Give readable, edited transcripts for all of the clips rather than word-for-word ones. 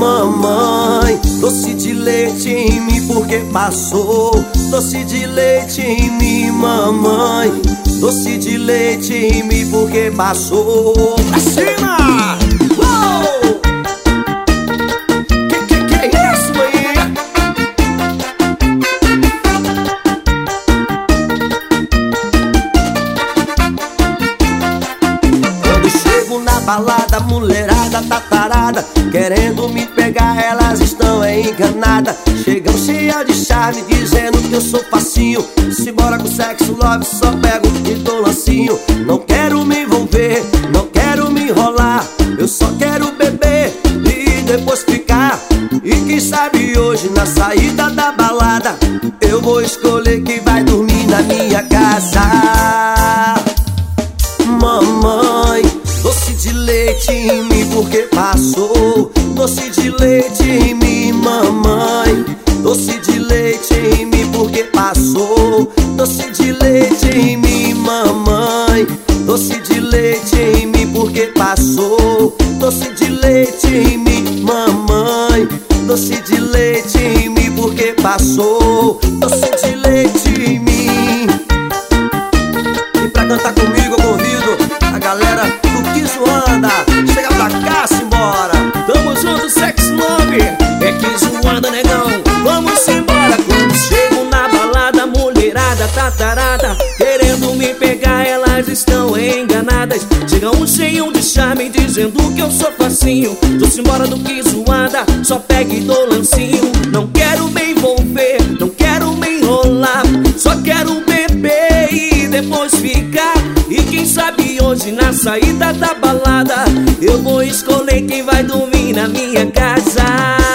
Mamãe, doce de leite em mim porque passou. Doce de leite em mim, mamãe. Doce de leite em mim porque passou. Pra cima! Uou! Que é isso aí? Quando chego na balada, mulherada tá tarada, querendo me pegar, elas estão enganadas. Chegam cheia de charme, dizendo que eu sou facinho. Se bora com sexo, love, só pego e dou lancinho. Não quero me envolver, não quero me enrolar, eu só quero beber e depois ficar. E quem sabe hoje na saída da balada eu vou escolher quem vai dormir na minha casa. Mamãe, doce de leite em mim porque passou. Doce de leite em mim, mamãe. Doce de leite em mim porque passou. Doce de leite em mim, mamãe. Doce de leite em mim porque passou. Doce de leite em mim, mamãe. Doce de leite em mim porque passou. Doce de leite em mim. E pra cantar comigo eu convido a galera do Kizuanda. Chega pra cá, simbora. Tamo junto, Sex Love. É Kizuanda, negão. Vamos embora. Quando chego na balada, mulherada tá tarada, querendo me pegar, elas estão enganadas. Chega um cheio de charme, dizendo que eu sou facinho. Tô-se embora do Kizuanda, só pega e dou lancinho. Não quero me envolver, não quero me enrolar, só quero beber e depois ficar. E quem sabe hoje na saída da balada eu vou escolher quem vai dormir na minha casa.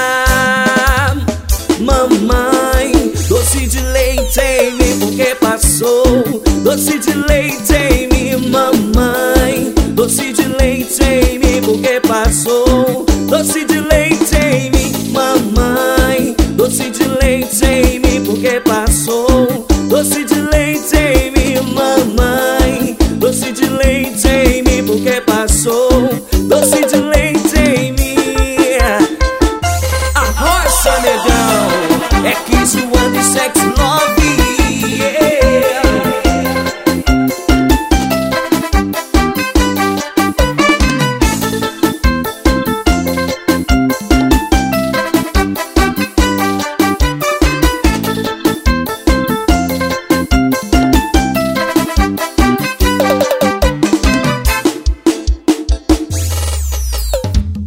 Mamãe, doce de leite em mim porque passou. Doce de leite em mim, mamãe. Doce de leite em mim porque passou. Doce de leite em mim, mamãe. Doce de leite em mim porque passou. Doce de leite em mim, mamãe. Doce de leite em mim porque passou. Doce